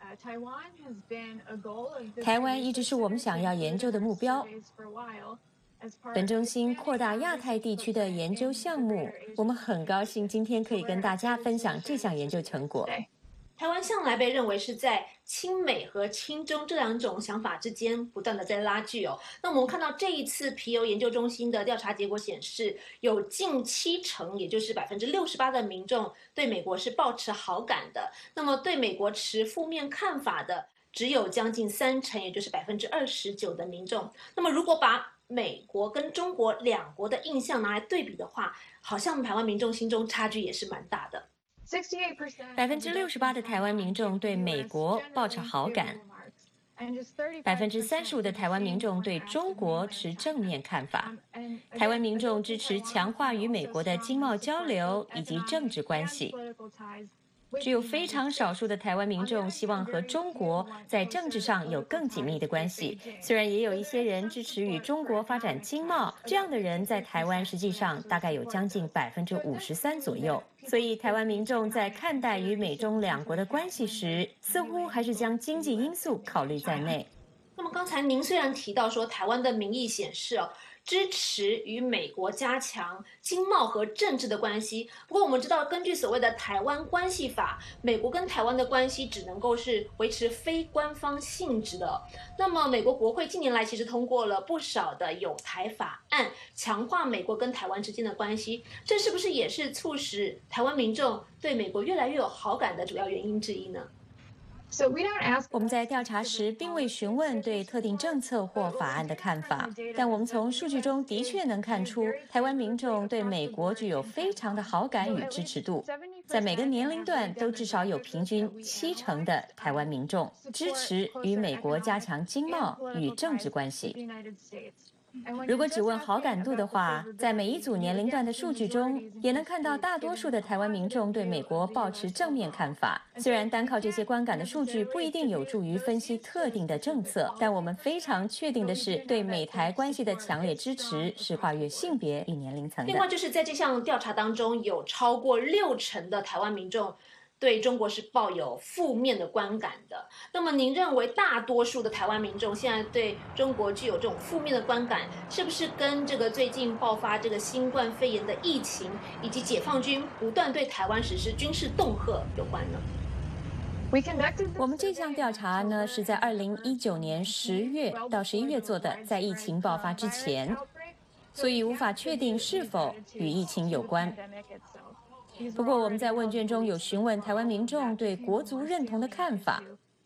台湾一直是我们想要研究的目标。本中心扩大亚太地区的研究项目，我们很高兴今天可以跟大家分享这项研究成果。 台湾向来被认为是在亲美和亲中这两种想法之间不断的在拉锯哦。那我们看到这一次皮尤研究中心的调查结果显示，有近七成，也就是百分之六十八的民众对美国是抱持好感的。那么对美国持负面看法的只有将近三成，也就是百分之二十九的民众。那么如果把美国跟中国两国的印象拿来对比的话，好像台湾民众心中差距也是蛮大的。 百分之六十八的台湾民众对美国抱持好感，百分之三十五的台湾民众对中国持正面看法。台湾民众支持强化与美国的经贸交流以及政治关系。只有非常少数的台湾民众希望和中国在政治上有更紧密的关系，虽然也有一些人支持与中国发展经贸，这样的人在台湾实际上大概有将近百分之五十三左右。所以台湾民众在看待与美中两国的关系时，似乎还是将经济因素考虑在内。 那么刚才您虽然提到说台湾的民意显示哦，支持与美国加强经贸和政治的关系。不过我们知道，根据所谓的台湾关系法，美国跟台湾的关系只能够是维持非官方性质的。那么美国国会近年来其实通过了不少的友台法案，强化美国跟台湾之间的关系，这是不是也是促使台湾民众对美国越来越有好感的主要原因之一呢？ 我们在调查时并未询问对特定政策或法案的看法，但我们从数据中的确能看出，台湾民众对美国具有非常的好感与支持度。在每个年龄段都至少有平均七成的台湾民众支持与美国加强经贸与政治关系。如果只问好感度的话，在每一组年龄段的数据中，也能看到大多数的台湾民众对美国抱持正面看法。虽然单靠这些观感的数据不一定有助于分析特定的政策，但我们非常确定的是，对美台关系的强烈支持是跨越性别与年龄层的。 另外，就是在这项调查当中，有超过六成的台湾民众对中国是抱有负面的观感的。那么您认为大多数的台湾民众现在对中国具有这种负面的观感，是不是跟这个最近爆发这个新冠肺炎的疫情，以及解放军不断对台湾实施军事恫吓有关呢？ 我们这项调查呢，是在二零一九年十月到十一月做的，在疫情爆发之前，所以无法确定是否与疫情有关。不过，我们在问卷中有询问台湾民众对国族认同的看法。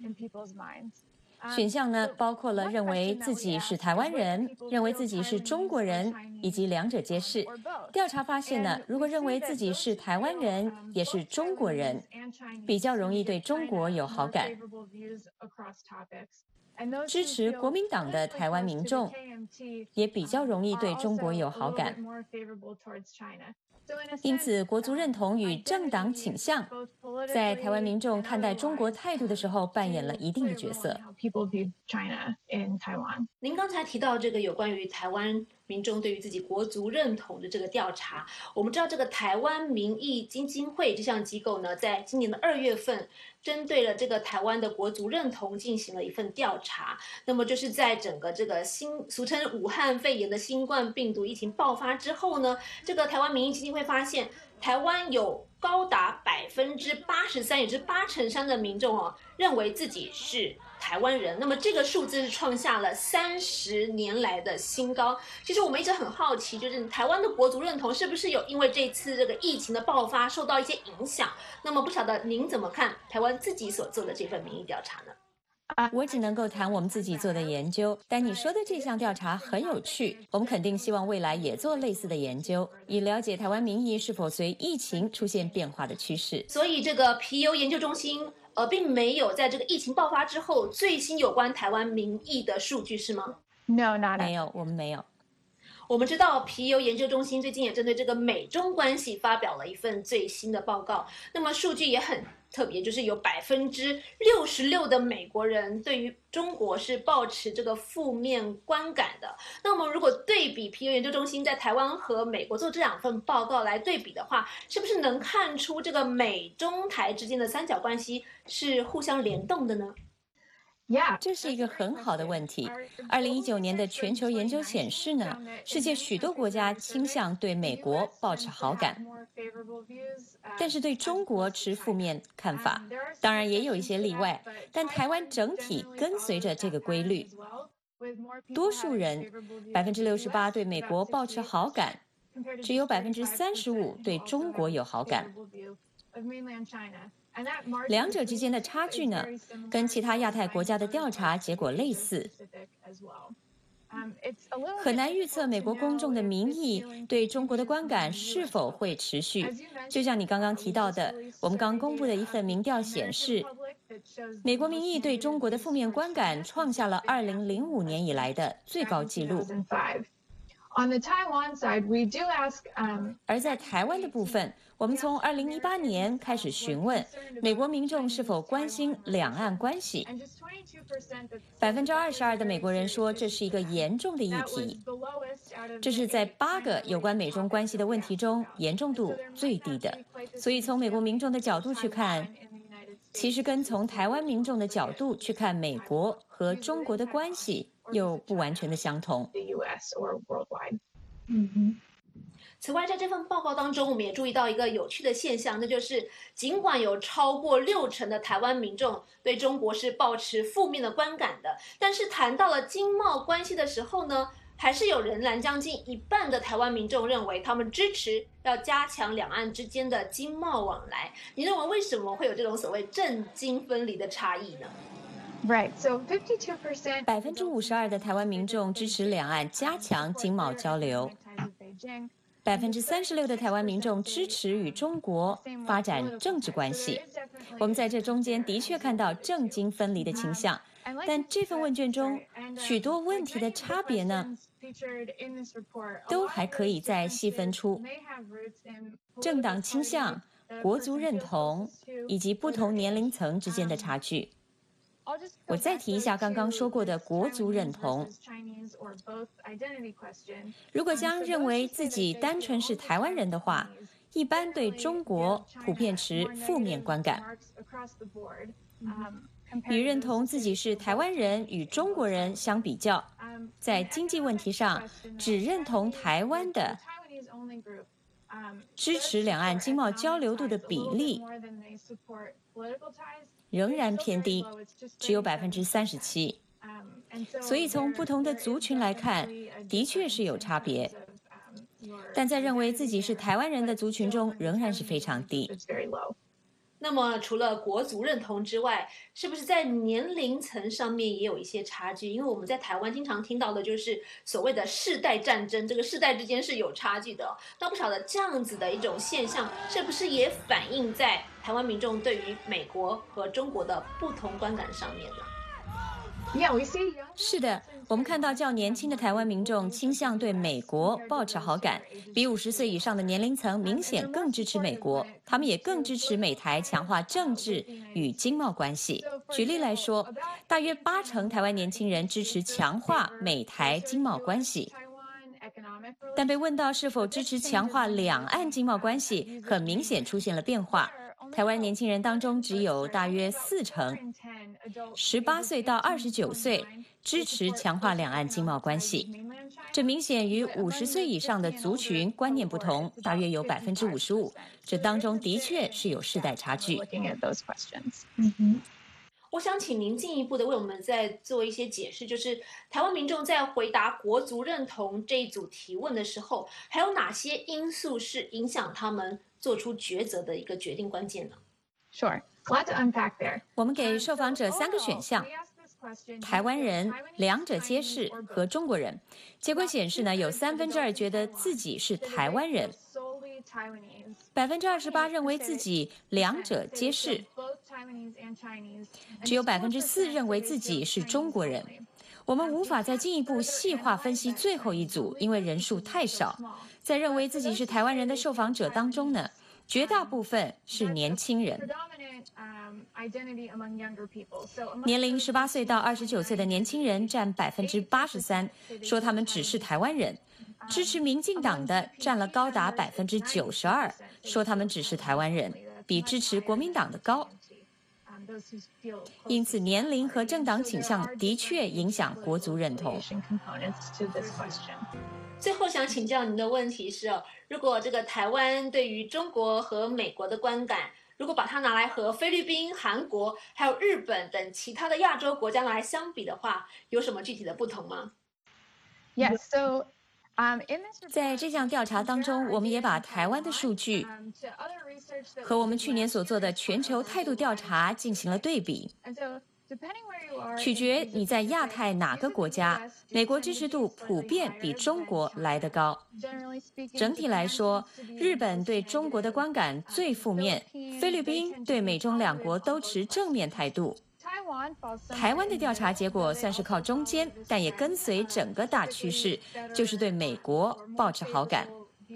选项呢，包括了认为自己是台湾人、认为自己是中国人，以及两者皆是。调查发现呢，如果认为自己是台湾人，也是中国人，比较容易对中国有好感。支持国民党的台湾民众也比较容易对中国有好感。因此，国族认同与政党倾向在台湾民众看待中国态度的时候，扮演了一定的角色。 您刚才提到这个有关于台湾民众对于自己国族认同的这个调查，我们知道这个台湾民意基金会这项机构呢，在今年的二月份，针对了这个台湾的国族认同进行了一份调查。那么就是在整个这个新俗称武汉肺炎的新冠病毒疫情爆发之后呢，这个台湾民意基金会发现，台湾有高达百分之八十三，也就是八成三的民众哦，认为自己是台湾人。那么这个数字是创下了三十年来的新高。其实我们一直很好奇，就是台湾的国族认同是不是有因为这次这个疫情的爆发受到一些影响？那么不晓得您怎么看台湾自己所做的这份民意调查呢？ 我只能够谈我们自己做的研究，但你说的这项调查很有趣，我们肯定希望未来也做类似的研究，以了解台湾民意是否随疫情出现变化的趋势。 所以这个皮尤研究中心呃，并没有在这个疫情爆发之后最新有关台湾民意的数据，是吗？ No, not 没有，我们没有。 我们知道皮尤研究中心最近也针对这个美中关系发表了一份最新的报告，那么数据也很特别，就是有百分之六十六的美国人对于中国是抱持这个负面观感的。那我们如果对比皮尤研究中心在台湾和美国做这两份报告来对比的话，是不是能看出这个美中台之间的三角关系是互相联动的呢？ 这是一个很好的问题。二零一九年的全球研究显示呢，世界许多国家倾向对美国抱持好感，但是对中国持负面看法。当然也有一些例外，但台湾整体跟随着这个规律。多数人百分之六十八对美国抱持好感，只有百分之三十五对中国有好感。两者之间的差距呢，跟其他亚太国家的调查结果类似。很难预测美国公众的民意对中国的观感是否会持续。就像你刚刚提到的，我们刚公布的一份民调显示，美国民意对中国的负面观感创下了二零零五年以来的最高纪录。而在台湾的部分，我们从二零一八年开始询问美国民众是否关心两岸关系，百分之二十二的美国人说这是一个严重的议题，这是在八个有关美中关系的问题中严重度最低的。所以从美国民众的角度去看，其实跟从台湾民众的角度去看美国和中国的关系又不完全的相同。 嗯此外，在这份报告当中，我们也注意到一个有趣的现象，那就是尽管有超过六成的台湾民众对中国是抱持负面的观感的，但是谈到了经贸关系的时候呢，还是有仍然将近一半的台湾民众认为他们支持要加强两岸之间的经贸往来。你认为为什么会有这种所谓政经分离的差异呢？ Right, so fifty-two percent 百分之五十二的台湾民众支持两岸加强经贸交流，百分之三十六的台湾民众支持与中国发展政治关系。我们在这中间的确看到政经分离的倾向，但这份问卷中许多问题的差别呢，都还可以再细分出政党倾向、国族认同以及不同年龄层之间的差距。我再提一下刚刚说过的国族认同。如果将认为自己单纯是台湾人的话，一般对中国普遍持负面观感。与认同自己是台湾人与中国人相比较，在经济问题上只认同台湾的支持两岸经贸交流度的比例仍然偏低，只有百分之三十七。所以从不同的族群来看，的确是有差别，但在认为自己是台湾人的族群中，仍然是非常低。 那么除了国族认同之外，是不是在年龄层上面也有一些差距？因为我们在台湾经常听到的就是所谓的世代战争，这个世代之间是有差距的哦。那不晓得这样子的一种现象，是不是也反映在台湾民众对于美国和中国的不同观感上面呢？ Yeah, we see. 是的，我们看到较年轻的台湾民众倾向对美国抱持好感，比五十岁以上的年龄层明显更支持美国，他们也更支持美台强化政治与经贸关系。举例来说，大约八成台湾年轻人支持强化美台经贸关系。但被问到是否支持强化两岸经贸关系，很明显出现了变化。台湾年轻人当中只有大约四成，十八岁到二十九岁支持强化两岸经贸关系。这明显与五十岁以上的族群观念不同，大约有百分之五十五。这当中的确是有世代差距。 我想请您进一步的为我们再做一些解释，就是台湾民众在回答国族认同这一组提问的时候，还有哪些因素是影响他们做出抉择的一个决定关键呢？ Sure. A lot to unpack there. 我们给受访者三个选项：台湾人、两者皆是和中国人。结果显示呢，有三分之二觉得自己是台湾人，百分之二十八认为自己两者皆是，只有百分之四认为自己是中国人。我们无法再进一步细化分析最后一组，因为人数太少。在认为自己是台湾人的受访者当中呢，绝大部分是年轻人。年龄十八岁到二十九岁的年轻人占百分之八十三，说他们只是台湾人。支持民进党的占了高达百分之九十二，说他们只是台湾人，比支持国民党的高。因此，年龄和政党倾向的确影响国族认同。 最后想请教您的问题是哦，如果这个台湾对于中国和美国的观感，如果把它拿来和菲律宾、韩国还有日本等其他的亚洲国家拿来相比的话，有什么具体的不同吗？ Yes. So. 在这项调查当中，我们也把台湾的数据和我们去年所做的全球态度调查进行了对比。取决你在亚太哪个国家，美国支持度普遍比中国来得高。整体来说，日本对中国的观感最负面，菲律宾对美中两国都持正面态度。台湾的调查结果算是靠中间，但也跟随整个大趋势，就是对美国抱持好感。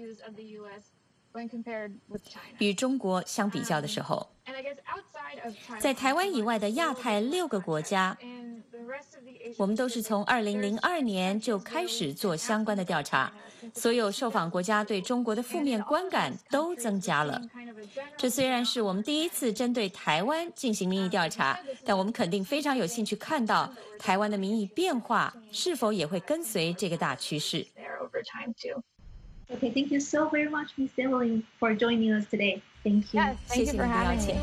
与中国相比较的时候，在台湾以外的亚太六个国家，我们都是从二零零二年就开始做相关的调查，所有受访国家对中国的负面观感都增加了。这虽然是我们第一次针对台湾进行民意调查，但我们肯定非常有兴趣看到台湾的民意变化是否也会跟随这个大趋势。 Okay, thank you so very much, Miz Evelyn, for joining us today. Thank you. Yes, thank you for having me.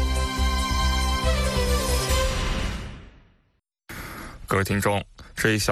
各位听众，这一小